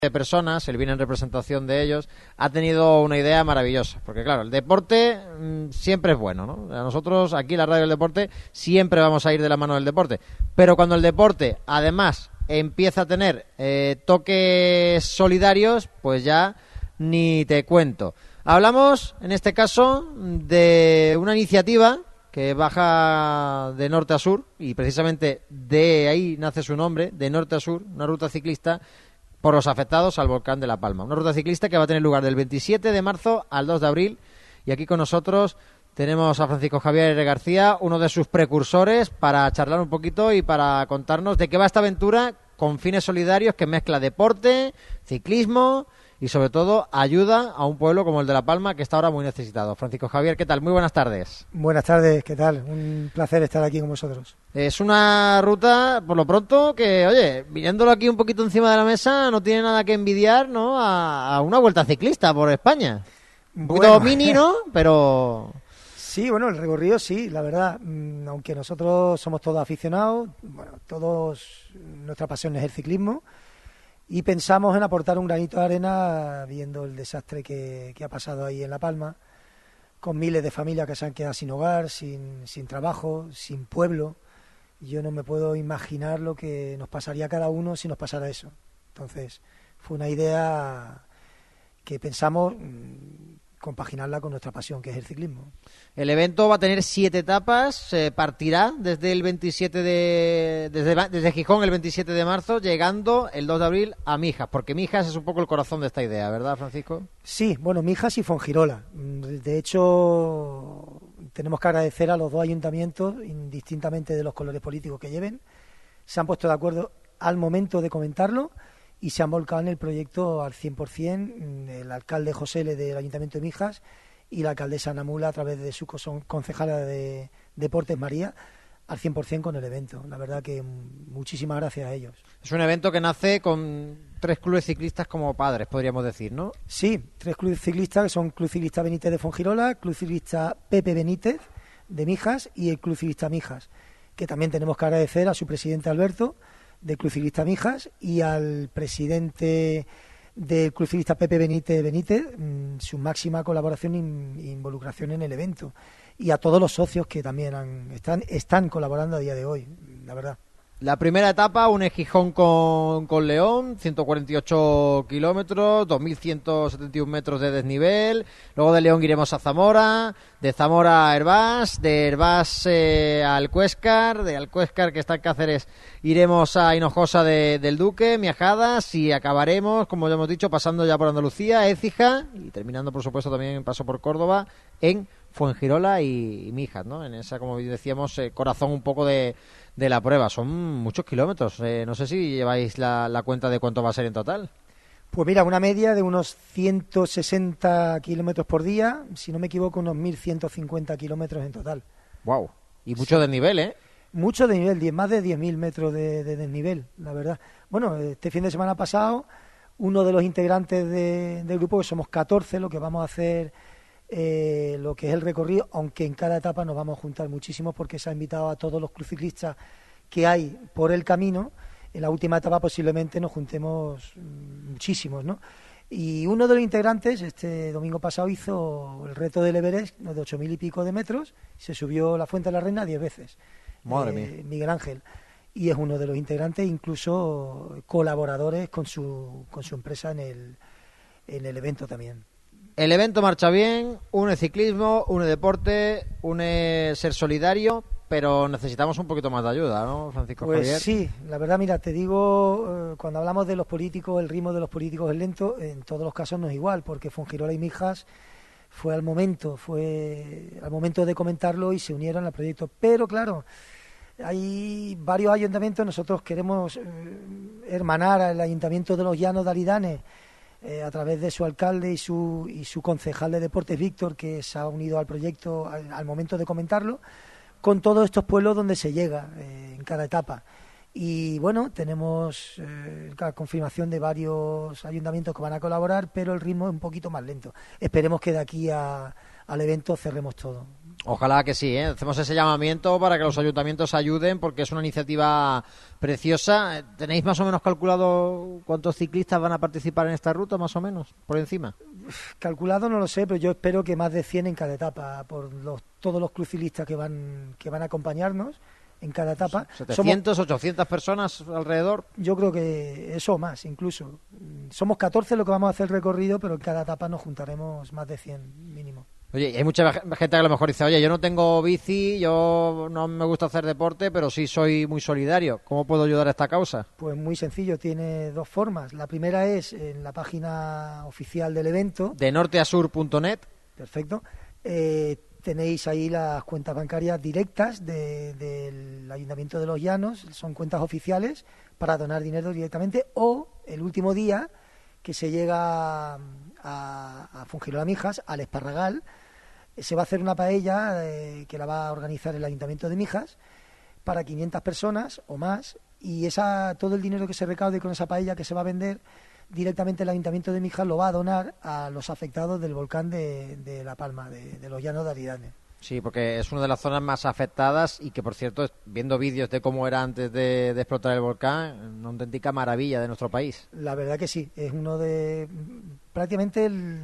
de personas, él viene en representación de ellos, ha tenido una idea maravillosa, porque claro, el deporte siempre es bueno, ¿no? A nosotros aquí en la Radio del Deporte siempre vamos a ir de la mano del deporte, pero cuando el deporte además empieza a tener toques solidarios, pues ya ni te cuento. Hablamos en este caso de una iniciativa que baja de norte a sur, y precisamente de ahí nace su nombre, de norte a sur, una ruta ciclista por los afectados al volcán de La Palma. Una ruta ciclista que va a tener lugar del 27 de marzo al 2 de abril. Y aquí con nosotros tenemos a Francisco Javier García, uno de sus precursores, para charlar un poquito y para contarnos de qué va esta aventura con fines solidarios que mezcla deporte, ciclismo y sobre todo ayuda a un pueblo como el de La Palma, que está ahora muy necesitado. Francisco Javier, ¿qué tal? Muy buenas tardes. Buenas tardes, ¿qué tal? Un placer estar aquí con vosotros. Es una ruta, por lo pronto, que, oye, viéndolo aquí un poquito encima de la mesa, no tiene nada que envidiar, ¿no?, a una vuelta ciclista por España. Un poquito mini, ¿no? Pero... Sí, bueno, el recorrido sí, la verdad. Aunque nosotros somos todos aficionados, bueno, nuestra pasión es el ciclismo. Y pensamos en aportar un granito de arena viendo el desastre que ha pasado ahí en La Palma, con miles de familias que se han quedado sin hogar, sin trabajo, sin pueblo. Yo no me puedo imaginar lo que nos pasaría a cada uno si nos pasara eso. Entonces, fue una idea que pensamos compaginarla con nuestra pasión, que es el ciclismo. El evento va a tener 7 etapas, partirá desde el 27 desde Gijón el 27 de marzo, llegando el 2 de abril a Mijas, porque Mijas es un poco el corazón de esta idea, ¿verdad, Francisco? Sí, bueno, Mijas y Fuengirola. De hecho, tenemos que agradecer a los dos ayuntamientos, indistintamente de los colores políticos que lleven, se han puesto de acuerdo al momento de comentarlo y se han volcado en el proyecto al 100%, el alcalde José L. del Ayuntamiento de Mijas y la alcaldesa Ana Mula, a través de su concejala de Deportes, María, al 100% con el evento. La verdad que muchísimas gracias a ellos. Es un evento que nace con 3 clubes ciclistas como padres, podríamos decir, ¿no? Sí, 3 clubes ciclistas, que son Club Ciclista Benítez de Fuengirola, Club Ciclista Pepe Benítez de Mijas y el Club Ciclista Mijas, que también tenemos que agradecer a su presidente Alberto, del Club Ciclista Mijas, y al presidente del Club Ciclista Pepe Benítez, su máxima colaboración e involucración en el evento, y a todos los socios que también están colaborando a día de hoy, la verdad. La primera etapa une Gijón con León, 148 kilómetros, 2.171 metros de desnivel. Luego de León iremos a Zamora, de Zamora a Hervás, de Hervás a Alcuéscar, de Alcuéscar, que está en Cáceres, iremos a Hinojosa del Duque, Miajadas, y acabaremos, como ya hemos dicho, pasando ya por Andalucía, Écija, y terminando, por supuesto, también en paso por Córdoba, en Fuengirola y Mijas, ¿no? En esa, como decíamos, corazón un poco de la prueba. Son muchos kilómetros. No sé si lleváis la cuenta de cuánto va a ser en total. Pues mira, una media de unos 160 kilómetros por día, si no me equivoco, unos 1.150 kilómetros en total. Wow. Y mucho desnivel, ¿eh? Mucho desnivel, más de 10.000 metros de desnivel, la verdad. Bueno, este fin de semana pasado, uno de los integrantes del grupo, que somos 14, lo que vamos a hacer, lo que es el recorrido, aunque en cada etapa nos vamos a juntar muchísimo, porque se ha invitado a todos los ciclistas que hay por el camino. En la última etapa posiblemente nos juntemos muchísimos, ¿no? Y uno de los integrantes este domingo pasado hizo el reto del Everest, de 8.000 y pico de metros, se subió la Fuente de la Reina 10 veces. Madre mía. Miguel Ángel. Y es uno de los integrantes, incluso colaboradores con su empresa en el evento también. El evento marcha bien, une ciclismo, une deporte, une ser solidario, pero necesitamos un poquito más de ayuda, ¿no, Francisco Javier? Pues sí, la verdad, mira, te digo, cuando hablamos de los políticos, el ritmo de los políticos es lento, en todos los casos no es igual, porque Fuengirola y Mijas fue al momento de comentarlo y se unieron al proyecto. Pero claro, hay varios ayuntamientos, nosotros queremos hermanar al Ayuntamiento de los Llanos de Aridane, a través de su alcalde y su concejal de deportes, Víctor, que se ha unido al proyecto al momento de comentarlo, con todos estos pueblos donde se llega en cada etapa. Y bueno, tenemos la confirmación de varios ayuntamientos que van a colaborar, pero el ritmo es un poquito más lento. Esperemos que de aquí al evento cerremos todo. Ojalá que sí, ¿eh? Hacemos ese llamamiento para que los ayuntamientos ayuden, porque es una iniciativa preciosa. ¿Tenéis más o menos calculado cuántos ciclistas van a participar en esta ruta, más o menos, por encima? Calculado no lo sé, pero yo espero que más de 100 en cada etapa, por todos los crucilistas que van a acompañarnos en cada etapa. 700, 800 personas alrededor. Yo creo que eso más, incluso. Somos 14 los que vamos a hacer el recorrido, pero en cada etapa nos juntaremos más de 100 mínimo. Oye, y hay mucha gente que a lo mejor dice, oye, yo no tengo bici, yo no me gusta hacer deporte, pero sí soy muy solidario. ¿Cómo puedo ayudar a esta causa? Pues muy sencillo, tiene dos formas. La primera es en la página oficial del evento. De norteasur.net. Perfecto. Tenéis ahí las cuentas bancarias directas del Ayuntamiento de Los Llanos, son cuentas oficiales para donar dinero directamente, o el último día que se llega a Fungirola Mijas, al Esparragal, se va a hacer una paella que la va a organizar el Ayuntamiento de Mijas para 500 personas o más, y todo el dinero que se recaude con esa paella que se va a vender directamente el Ayuntamiento de Mijas lo va a donar a los afectados del volcán de La Palma, de Los Llanos de Aridane. Sí, porque es una de las zonas más afectadas y que, por cierto, viendo vídeos de cómo era antes de explotar el volcán, una auténtica maravilla de nuestro país. La verdad que sí, es uno de... prácticamente el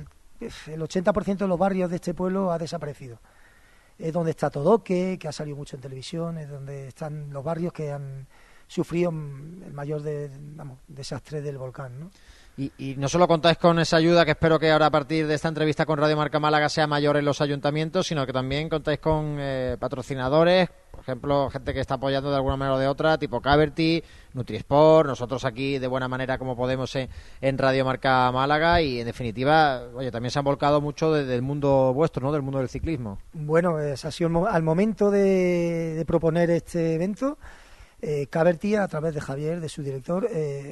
80% de los barrios de este pueblo ha desaparecido. Es donde está Todoque, que ha salido mucho en televisión, es donde están los barrios que han sufrido el mayor desastre del volcán, ¿no? Y no solo contáis con esa ayuda, que espero que ahora a partir de esta entrevista con Radio Marca Málaga sea mayor en los ayuntamientos, sino que también contáis con patrocinadores, por ejemplo, gente que está apoyando de alguna manera o de otra, tipo Caverty, Nutrisport, nosotros aquí de buena manera como podemos en Radio Marca Málaga, y en definitiva, oye, también se han volcado mucho del mundo vuestro, ¿no? Del mundo del ciclismo. Bueno, ha sido al momento de proponer este evento. Caverty, a través de Javier, de su director,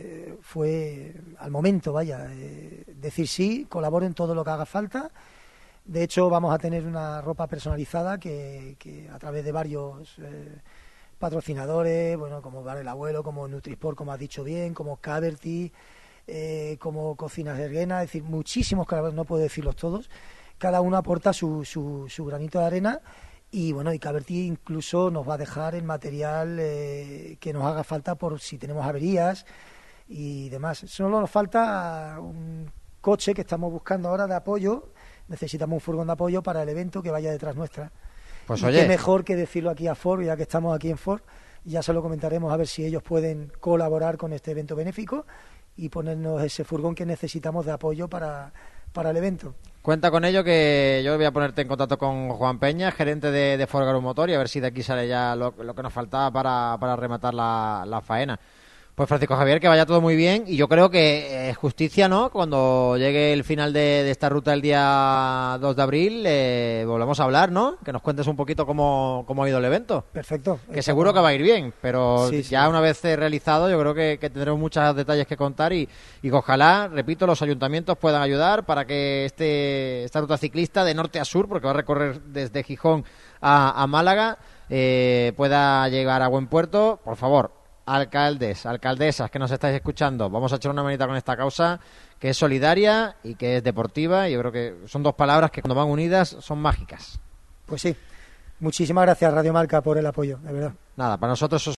fue al momento, decir sí, colaboro en todo lo que haga falta. De hecho, vamos a tener una ropa personalizada que a través de varios patrocinadores, bueno, como Bar el Abuelo, como Nutrisport, como has dicho bien, como Caverty, como Cocinas Erguena, es decir, muchísimos colaboradores, no puedo decirlos todos. Cada uno aporta su granito de arena. Y bueno, y Caverty incluso nos va a dejar el material que nos haga falta por si tenemos averías y demás. Solo nos falta un coche que estamos buscando ahora de apoyo. Necesitamos un furgón de apoyo para el evento que vaya detrás nuestra. Pues y oye, qué mejor que decirlo aquí a Ford, ya que estamos aquí en Ford. Ya se lo comentaremos a ver si ellos pueden colaborar con este evento benéfico y ponernos ese furgón que necesitamos de apoyo para el evento. Cuenta con ello, que yo voy a ponerte en contacto con Juan Peña, gerente de Ford Garu Motor, y a ver si de aquí sale ya lo que nos faltaba para rematar la faena. Pues Francisco Javier, que vaya todo muy bien, y yo creo que es justicia, ¿no? Cuando llegue el final de esta ruta el día 2 de abril, volvemos a hablar, ¿no? Que nos cuentes un poquito cómo ha ido el evento. Perfecto. Que seguro que va a ir bien, pero sí, ya una vez realizado, yo creo que tendremos muchos detalles que contar y que ojalá, repito, los ayuntamientos puedan ayudar para que esta ruta ciclista de norte a sur, porque va a recorrer desde Gijón a Málaga, pueda llegar a buen puerto. Por favor, alcaldes, alcaldesas que nos estáis escuchando, vamos a echar una manita con esta causa, que es solidaria y que es deportiva, y yo creo que son dos palabras que cuando van unidas son mágicas. Pues sí, muchísimas gracias Radio Marca por el apoyo, de verdad. Nada, para nosotros